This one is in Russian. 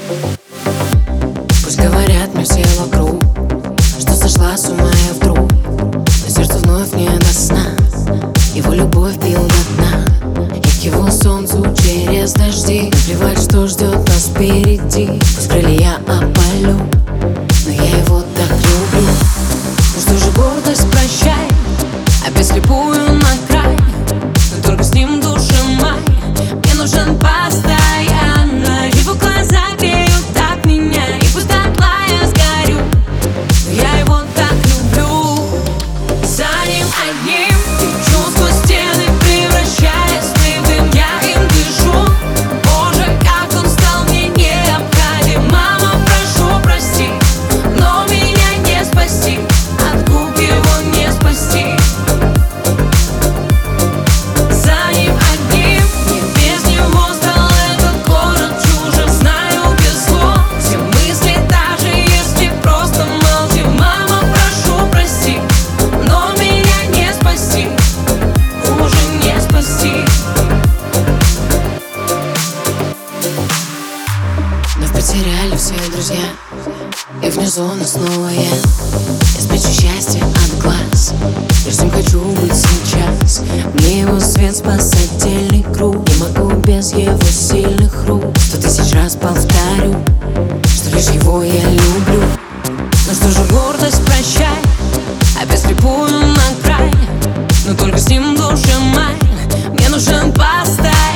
Пусть говорят мне все вокруг, что сошла с ума я вдруг, но сердце вновь не до сна. Его любовь пил до дна. Я к его солнцу через дожди. Плевать, что ждет нас впереди. Пусть крылья опалю, но я его так люблю. Ну что же гордость прощай, опять слепую на край. Но только с ним душа май. Мне нужен постоянно. Его глаза греют так меня. И пусть дотла я сгорю, но я его так люблю. За ним одним течу сквозь стены, превращаясь в дым. Я им дышу. Боже, как он стал мне необходим. Мама, прошу, прости, но меня не спасти. От губ его не спасти. За ним одним, мне без него стал этот город чужим. Знаю без слов все мысли, даже если просто молчим. Мама, прошу, прости, но меня не спасти. Уже не спасти. Но потеряли все друзья, и вне зоны снова я. Я спрячу счастье от глаз, лишь с ним хочу быть сейчас. Мне его свет спасательный круг. Не могу без его сильных рук. 100 000 раз повторю, что лишь его я люблю. Ну что же гордость прощай, опять слепую на край. Но только с ним душа май. Мне нужен постоянно.